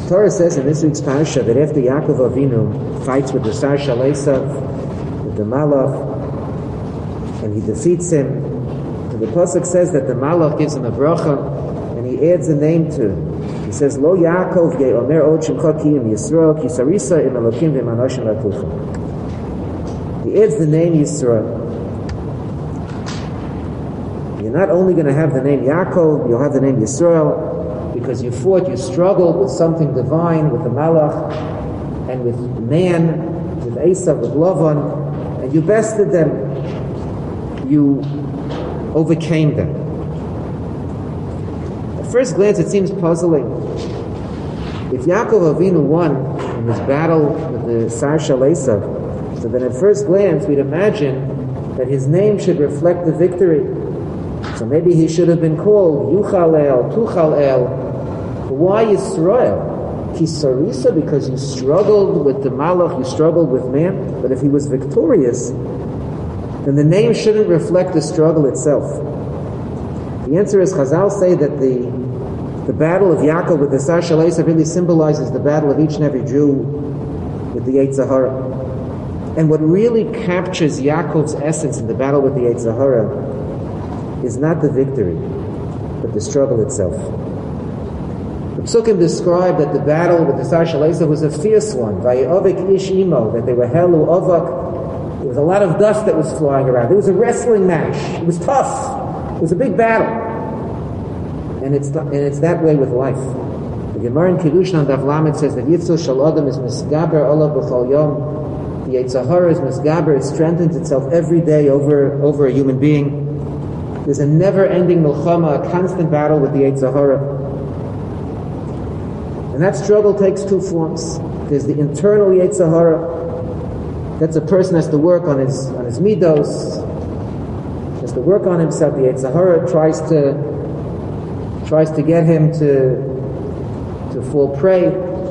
Torah says in this week's parasha that after Yaakov Avinu fights with the Sar Shel Esav, with the Malach, and he defeats him, and the pasuk says that the Malach gives him a bracha, and he adds a name to him. He says, Lo Yaakov Ye'omer Od Shemcha Ki Im Yisrael Ki Sarisa Im Elokim V'Manoshim Latucha. He adds the name Yisrael. You're not only going to have the name Yaakov, you'll have the name Yisrael, because you fought, you struggled with something divine, with the Malach, and with man, with Esav, with Lavan, and you bested them. You overcame them. At first glance, it seems puzzling. If Yaakov Avinu won in his battle with the Sar Shel Esav, so then at first glance, we'd imagine that his name should reflect the victory. So maybe he should have been called Yuchal El, Tuchal El. But why Yisrael? Ki Sarisa, because you struggled with the Malach, you struggled with man. But if he was victorious, then the name shouldn't reflect the struggle itself. The answer is, Chazal say that the battle of Yaakov with the Sar Shel Esav really symbolizes the battle of each and every Jew with the Yetzer Hara. And what really captures Yaakov's essence in the battle with the Yetzer Hara is not the victory, but the struggle itself. The Psukim describe that the battle with the Sar Shel Esav was a fierce one. Vayovik ish imo, that they were helu ovak. There was a lot of dust that was flying around. It was a wrestling match. It was tough. It was a big battle. And it's that way with life. The Gemara in Kiddushin on Daf Lamed says that Yitzul Shel Adam is misgaber olav b'chol yom. The Yetzer Hara is misgaber. It strengthens itself every day over a human being. There's a never-ending milchama, a constant battle with the Yetzer Hara. And that struggle takes two forms. There's the internal Yetzer Hara. That's a person has to work on his midos, has to work on himself. The Yetzer Hara tries to get him to fall prey,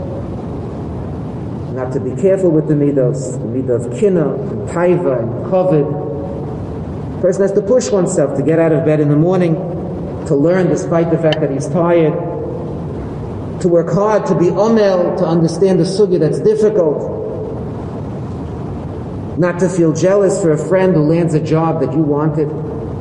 not to be careful with the midos, the midah of kina, and taiva, and kovid. A person has to push oneself to get out of bed in the morning, to learn despite the fact that he's tired, to work hard, to be omel, to understand the sugya that's difficult, not to feel jealous for a friend who lands a job that you wanted,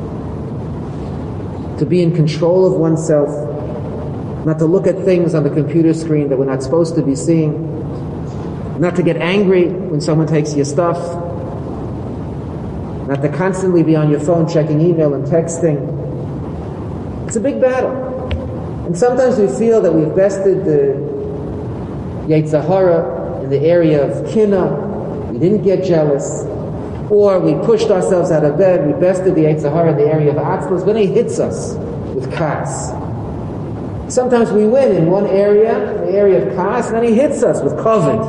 to be in control of oneself, not to look at things on the computer screen that we're not supposed to be seeing, not to get angry when someone takes your stuff, not to constantly be on your phone checking email and texting. It's a big battle. And sometimes we feel that we've bested the Yetzer Hara in the area of kina, we didn't get jealous, or we pushed ourselves out of bed, we bested the Yetzer Hara in the area of atzlos, then he hits us with kas. Sometimes we win in one area, in the area of kas, and then he hits us with kovid.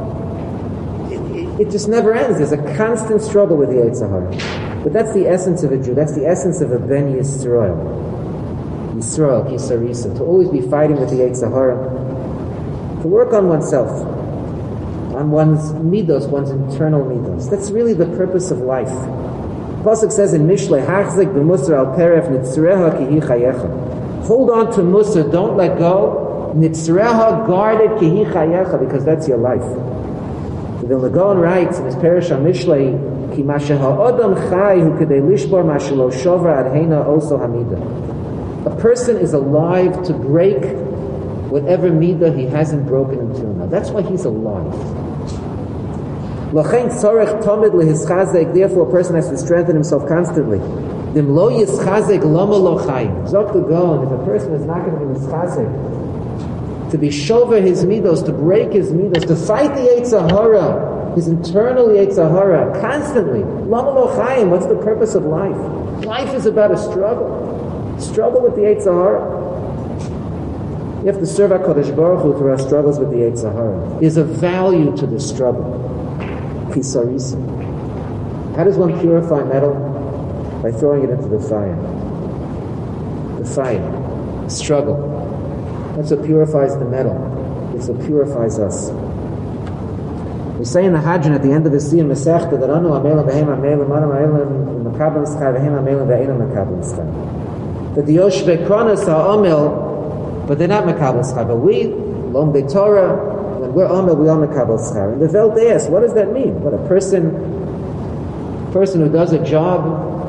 It just never ends. There's a constant struggle with the Yetzer Hara. But that's the essence of a Jew. That's the essence of a Ben Yisrael. Yisrael, Ki Sarisa. To always be fighting with the Yetzer Hara. To work on oneself. On one's midos, one's internal midos. That's really the purpose of life. The pasuk says in Mishlei, Hachzik b'musar al peref nitzreha ki hi chayecha. Hold on to musar, don't let go. Nitzreha, guard it ki hi chayecha, because that's your life. The Vilna Gaon writes in his Perush on Mishlei, Ki masha ha'odam chai hu kedei lishbor ma shelo shover ad heina oso hamida. A person is alive to break whatever midah he hasn't broken until now. That's why he's alive. L'chein tzorech tomid lehischazek. Therefore, a person has to strengthen himself constantly. Dim lo yischazek lama lo chayim. Zok the Gaon, if a person is not going to be yischazek, to be shover his midos, to break his midos, to fight the Yetzer Hara, his internal Yetzer Hara, constantly. Lama lo chayim. What's the purpose of life? Life is about a struggle. Struggle with the Yetzer Hara. You have to serve HaKadosh Baruch Hu through our struggles with the Yetzer Hara. There's a value to the struggle. Kisarisa. How does one purify metal? By throwing it into the fire. The fire. Struggle. That's what purifies the metal. It's what purifies us. We say in the Hadran at the end of the Siyam Masechta that Anu Amelim V'hem Amelim Anu Amelim Mekabel Schai V'hem Amelim V'einu Mekabel Schai. That the Yoshvei Kronos are Amel, but they're not Mekabel Schai. But we Lomdei Torah, when we're Amel, we all Mekabel Schar. And the Welt asks, what does that mean? What, a person who does a job,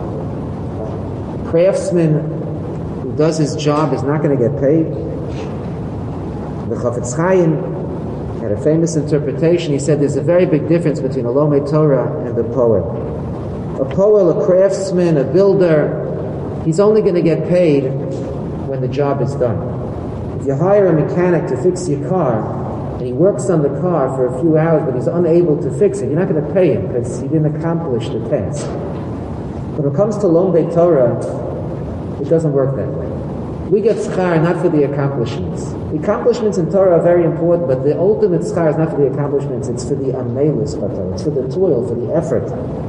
a craftsman who does his job is not going to get paid? The Chafetz Chaim had a famous interpretation. He said there's a very big difference between a Lomdei Torah and a poet. A poet, a craftsman, a builder, he's only going to get paid when the job is done. If you hire a mechanic to fix your car, and he works on the car for a few hours, but he's unable to fix it, you're not going to pay him because he didn't accomplish the task. When it comes to Lomdei Torah, it doesn't work that way. We get schar not for the accomplishments. The accomplishments in Torah are very important, but the ultimate schar is not for the accomplishments, it's for the amelus Torah. It's for the toil, for the effort.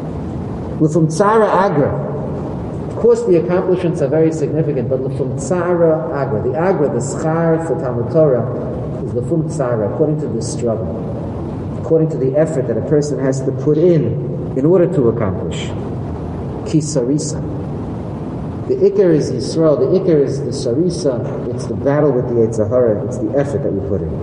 L'fum tzara agra. Of course, the accomplishments are very significant, but l'fum tzara agra. The agra, the schar for Talmud Torah, is l'fum tzara, according to the struggle, according to the effort that a person has to put in order to accomplish. Ki sarisa. The ikar is Yisrael, the ikar is the sarisa, it's the battle with the Yetzer Hara, it's the effort that we put in.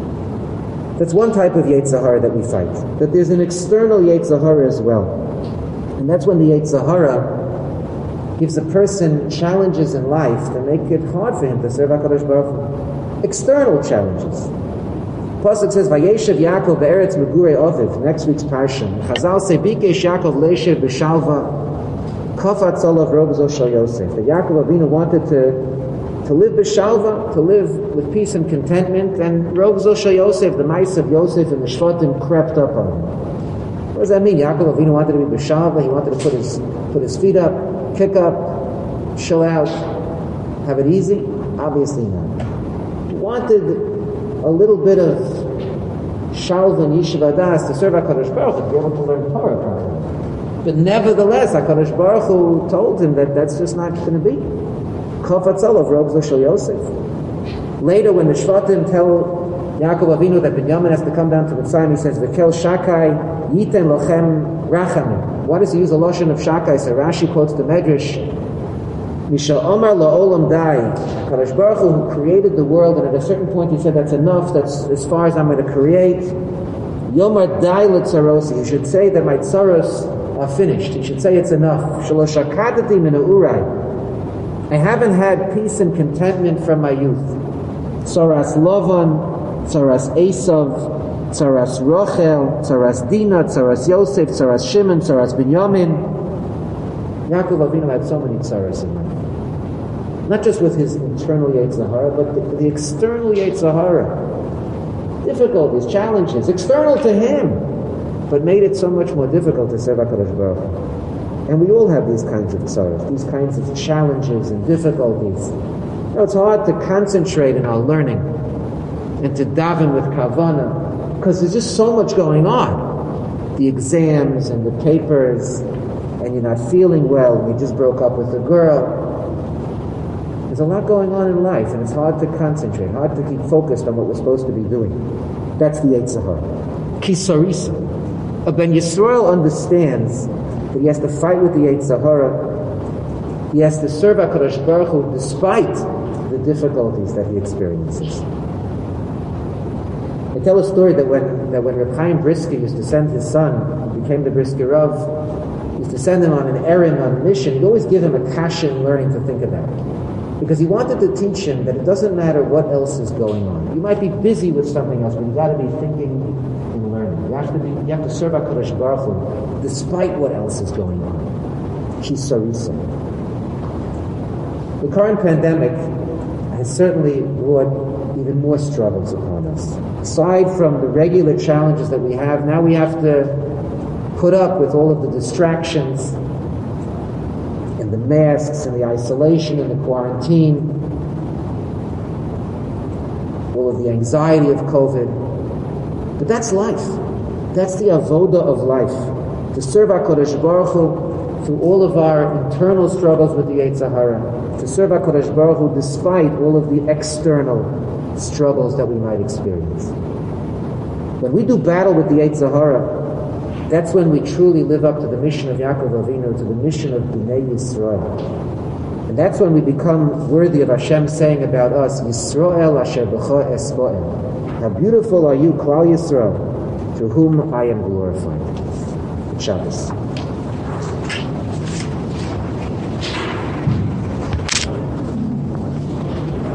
That's one type of Yetzer Hara that we fight. But there's an external Yetzer Hara as well. And that's when the Yetzer Hara gives a person challenges in life that make it hard for him to serve HaKadosh Baruch Hu. External challenges. Pasuk says, Vayeshev Yaakov be'eretz megurei Aviv, next week's parsha. Chazal say, Bikesh Yaakov leishev b'shalva, Kafat Olav Robzo Shal Yosef. That Yaakov Avinu wanted to live b'shalva, to live with peace and contentment, and Robzo Shal Yosef, the mice of Yosef and the Shvatim crept up on him. What does that mean? Yaakov Avinu wanted to be b'shalva, he wanted to put his feet up, kick up, chill out, have it easy? Obviously not. He wanted a little bit of shalva and yeshiva das to serve HaKadosh Baruch Hu, to be able to learn Torah properly. But nevertheless, HaKadosh Baruch Hu told him that that's just not going to be. Kafatzalav Robzo Shal Yosef. Later, when the Shvatim tell Yaakov Avinu that Binyamin has to come down to Mitzrayim, he says, V'kel Shakai Yiten Lochem Rachamim. Why does he use a lotion of Shakai? So Rashi quotes the Medrash, Mishal Omar La'olam Dai. HaKadosh Baruch Hu, who created the world, and at a certain point he said, that's enough, that's as far as I'm going to create. Yomar Dai L'Tzarosi. You should say that my tzaros are finished. You should say it's enough. Shaloshakadati min urai. I haven't had peace and contentment from my youth. Tzaras Lavan, Tzaras Esav, Tzaras Rochel, Tzaras Dina, Tzaras Yosef, Tzaras Shimon, Tzaras Binyamin. Yaakov Avinu had so many tzaras in life. Not just with his internal Yetzer Hara, but the external Yetzer Hara. Difficulties, challenges, external to him, but made it so much more difficult to serve HaKadosh Baruch Hu. And we all have these kinds of tzaras, these kinds of challenges and difficulties. You know, it's hard to concentrate in our learning and to daven with kavanah because there's just so much going on. The exams and the papers, and you're not feeling well, and you just broke up with a girl. There's a lot going on in life, and it's hard to concentrate, hard to keep focused on what we're supposed to be doing. That's the Yetzer Hara. Kisarisa. A Ben Yisrael understands that he has to fight with the Yetzer Hara. He has to serve HaKadosh Baruch Hu despite the difficulties that he experiences. I tell a story that when Reb Chaim Brisker used to send his son, who became the Brisker Rav, he used to send him on an errand, on a mission, he'd always give him a kasha in learning to think about. Because he wanted to teach him that it doesn't matter what else is going on. You might be busy with something else, but you've got to be thinking and learning. You have to serve HaKadosh Baruch Hu despite what else is going on. Kisarisa. The current pandemic has certainly brought even more struggles upon us. Aside from the regular challenges that we have, now we have to put up with all of the distractions and the masks and the isolation and the quarantine, all of the anxiety of COVID. But that's life. That's the avoda of life. To serve HaKadosh Baruch Hu through all of our internal struggles with the Yetzer Hara. To serve HaKadosh Baruch Hu despite all of the external struggles that we might experience. When we do battle with the Yetzer Hara, that's when we truly live up to the mission of Yaakov Avinu, to the mission of Bnei Yisrael. And that's when we become worthy of Hashem saying about us, Yisrael asher b'cha espo'el. How beautiful are you, Klal Yisrael, through whom I am glorified. Shabbos.